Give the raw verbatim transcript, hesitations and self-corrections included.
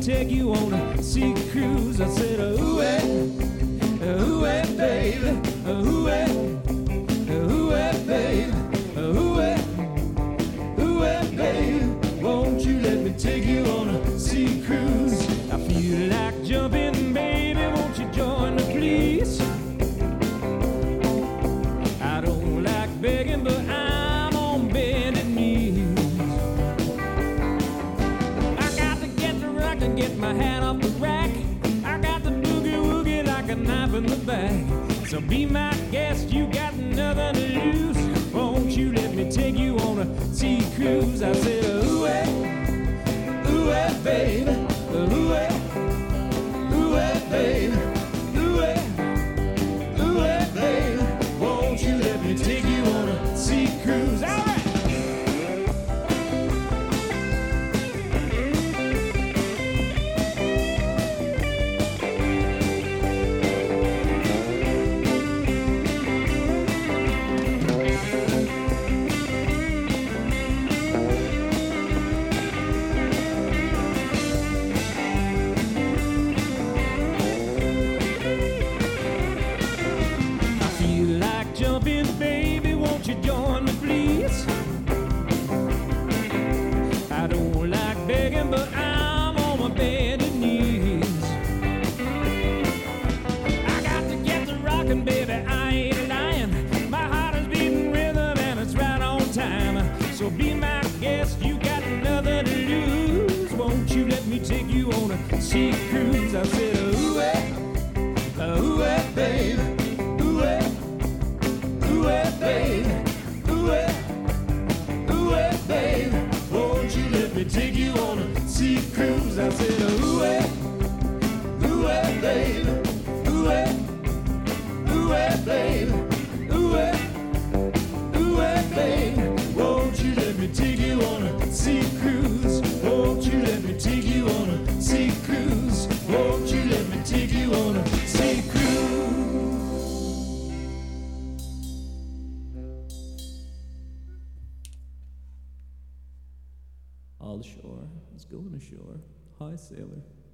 take you on a sea cruise. I said, ooh, eh, ooh, eh, baby, ooh, eh, ooh, eh, baby, ooh, eh, ooh, eh, baby, won't you let me take you on a sea cruise? I feel like jumping, baby, won't you join me, please? I don't like begging, but I'm on bended knees. I got to get the rock and get my hat off the rack. I got the boogie woogie like a knife in the back. So be my guest, you got nothing to lose. Won't you let me take you on a sea cruise? I said, ooh, eh, ooh, eh, baby, ooh, eh, ooh, eh, baby, ooh, eh, ooh, eh, baby, won't you let me take you on a sea cruise? All right. Jumping, baby, won't you join me, please? I don't like begging, but I'm on my bended knees. I got to get the rockin', baby, I ain't lying. My heart is beating rhythm and it's right on time. So be my guest, you got nothing to lose. Won't you let me take you on a sea cruise? I said, ooh, eh, ooh, eh, baby, ooh, eh, ooh, eh, baby, ooh, eh, ooh, eh, baby, won't you let me take you on a sea cruise? I said, ooh, eh, ooh, eh, baby, ooh, eh, ooh, eh, baby, ooh, eh, ooh, eh, baby, won't you let me take you on a sea cruise? Won't you let me take you on a sea cruise? Won't you let me take you on a sea cruise? All ashore is going ashore. Hi, sailor.